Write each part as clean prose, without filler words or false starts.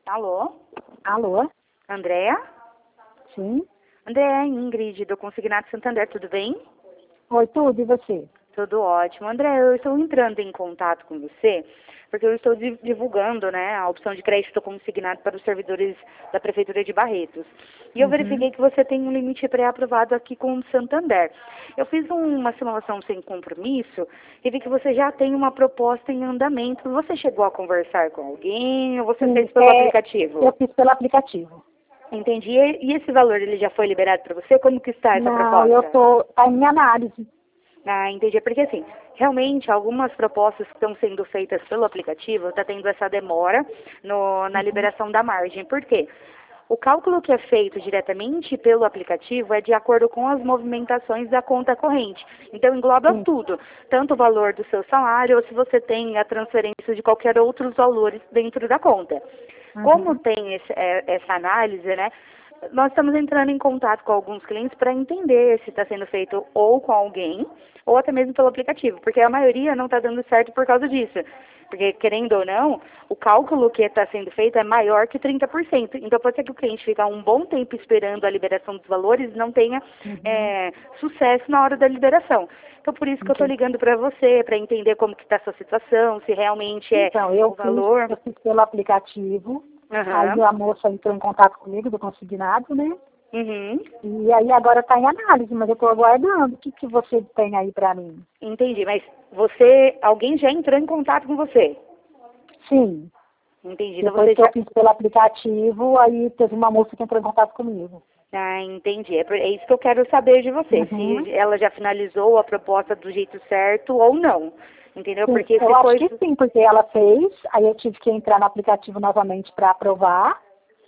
Alô? Alô? Andréa? Sim? Andréa, Ingrid, do Consignado Santander, tudo bem? Oi, tudo, e você? Tudo ótimo. André, eu estou entrando em contato com você porque eu estou divulgando, né, a opção de crédito consignado para os servidores da Prefeitura de Barretos. E eu verifiquei que você tem um limite pré-aprovado aqui com o Santander. Eu fiz uma simulação sem compromisso e vi que você já tem uma proposta em andamento. Você chegou a conversar com alguém ou você Sim, fez pelo aplicativo? Eu fiz pelo aplicativo. Entendi. E esse valor, ele já foi liberado para você? Como que está essa proposta? Tá em análise. Ah, entendi. Porque assim, realmente algumas propostas que estão sendo feitas pelo aplicativo está tendo essa demora na liberação da margem. Por quê? O cálculo que é feito diretamente pelo aplicativo é de acordo com as movimentações da conta corrente. Então engloba tudo, tanto o valor do seu salário ou se você tem a transferência de qualquer outros valores dentro da conta. Como tem essa análise, né? Nós estamos entrando em contato com alguns clientes para entender se está sendo feito ou com alguém, ou até mesmo pelo aplicativo, porque a maioria não está dando certo por causa disso. Porque, querendo ou não, o cálculo que está sendo feito é maior que 30%. Então, pode ser que o cliente fique um bom tempo esperando a liberação dos valores e não tenha sucesso na hora da liberação. Então, por isso que eu estou ligando para você, para entender como que está a sua situação, se realmente é o valor. Eu fiz pelo aplicativo. Aí a moça entrou em contato comigo do consignado, né? E aí agora está em análise, mas eu estou aguardando. O que você tem aí para mim? Entendi, mas alguém já entrou em contato com você? Sim. Entendi. Então Depois você que eu fiz pelo aplicativo, aí teve uma moça que entrou em contato comigo. Ah, entendi. É isso que eu quero saber de você, se ela já finalizou a proposta do jeito certo ou não. Entendeu? Sim, Porque eu acho que sim, porque ela fez, aí eu tive que entrar no aplicativo novamente para aprovar.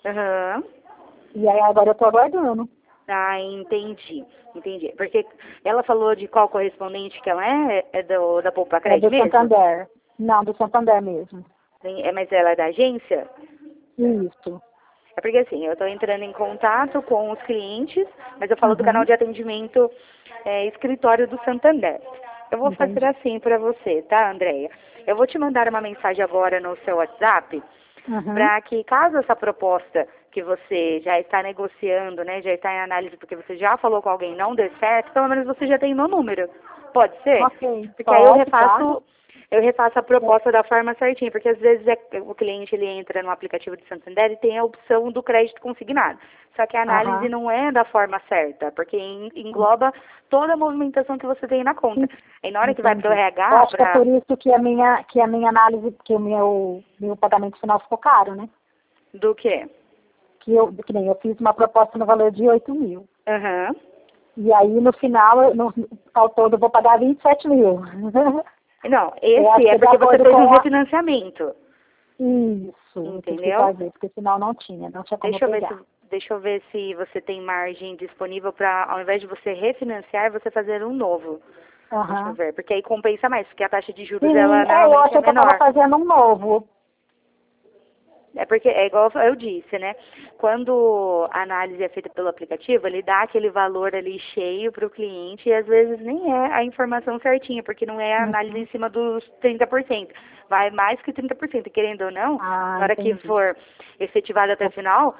E aí agora eu estou aguardando. Ah, entendi. Entendi. Porque ela falou de qual correspondente que ela é? É da Poupa Crédito mesmo? É do Santander. Não, do Santander mesmo. Mas ela é da agência? Isso. É porque assim, eu estou entrando em contato com os clientes, mas eu falo do canal de atendimento escritório do Santander. Eu vou fazer assim para você, tá, Andréia? Eu vou te mandar uma mensagem agora no seu WhatsApp, para que caso essa proposta que você já está negociando, né, já está em análise porque você já falou com alguém não dê certo, pelo menos você já tem meu número. Pode ser? Ok. Porque aí eu refaço a proposta da forma certinha, porque às vezes o cliente ele entra no aplicativo de Santander e tem a opção do crédito consignado. Só que a análise não é da forma certa, porque engloba toda a movimentação que você tem na conta. Aí na hora que vai para o RH... Eu acho que é por isso que a minha análise, que o meu pagamento final ficou caro, né? Do quê? Que nem eu fiz uma proposta no valor de 8 mil. E aí no final, ao todo, eu vou pagar 27 mil. Não, esse é porque você fez um refinanciamento. Isso, entendeu? Fazer, porque senão não tinha como pegar. Deixa eu ver se você tem margem disponível para, ao invés de você refinanciar, você fazer um novo. Deixa eu ver, porque aí compensa mais, porque a taxa de juros ela normalmente eu achei que eu estava fazendo um novo. É porque, é igual eu disse, né? Quando a análise é feita pelo aplicativo, ele dá aquele valor ali cheio para o cliente e às vezes nem é a informação certinha, porque não é a análise em cima dos 30%. Vai mais que 30%, e querendo ou não, na hora que for efetivado até o final,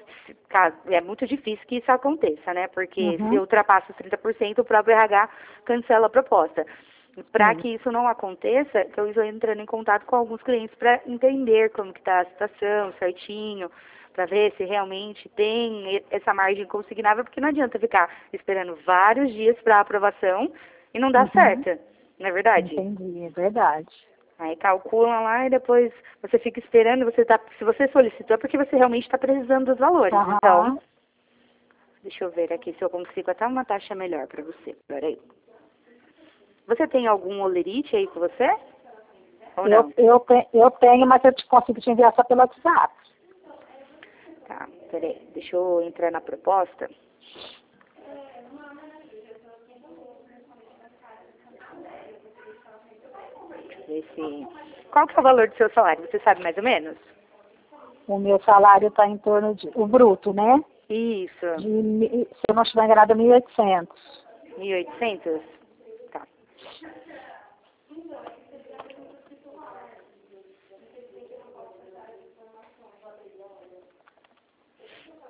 é muito difícil que isso aconteça, né? Porque se ultrapassa os 30%, o próprio RH cancela a proposta. Para que isso não aconteça, que eu estou entrando em contato com alguns clientes para entender como que está a situação certinho, para ver se realmente tem essa margem consignável, porque não adianta ficar esperando vários dias para aprovação e não dá certo, não é verdade? Entendi, é verdade. Aí calculam lá e depois você fica esperando, se você solicitou é porque você realmente está precisando dos valores. Então, deixa eu ver aqui se eu consigo até uma taxa melhor para você. Peraí. Você tem algum olerite aí com você? Ou não? Eu tenho, mas eu consigo te enviar só pelo WhatsApp. Tá, peraí. Deixa eu entrar na proposta. Deixa eu ver se... Qual que é o valor do seu salário? Você sabe mais ou menos? O meu salário está em torno de... O bruto, né? Isso. Se eu não estiver enganada, 1.800. 1.800? Tá.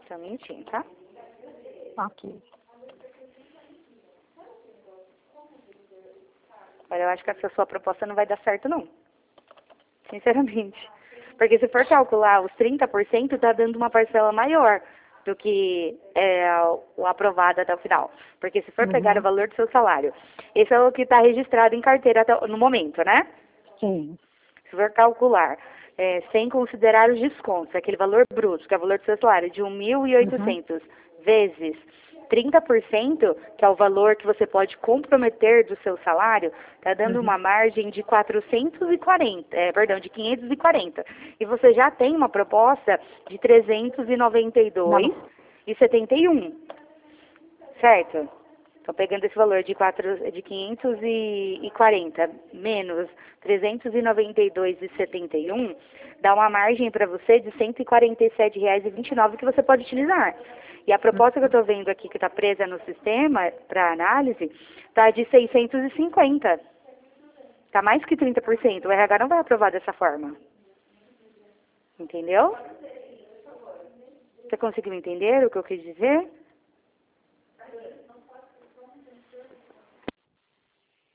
Só um minutinho, tá? Ok. Olha, eu acho que essa sua proposta não vai dar certo, não. Sinceramente. Porque se for calcular os 30%, está dando uma parcela maior do que o aprovado até o final. Porque se for pegar o valor do seu salário, esse é o que está registrado em carteira no momento, né? Sim. Se for calcular, sem considerar os descontos, aquele valor bruto, que é o valor do seu salário, de 1.800 vezes 30%, que é o valor que você pode comprometer do seu salário, está dando uma margem de 540. E você já tem uma proposta de 392,71. Certo? Então, pegando esse valor de 540 menos 392,71, dá uma margem para você de R$ 147,29 que você pode utilizar. E a proposta que eu estou vendo aqui, que está presa no sistema para análise, está de 650. Está mais que 30%. O RH não vai aprovar dessa forma. Entendeu? Você conseguiu entender o que eu quis dizer?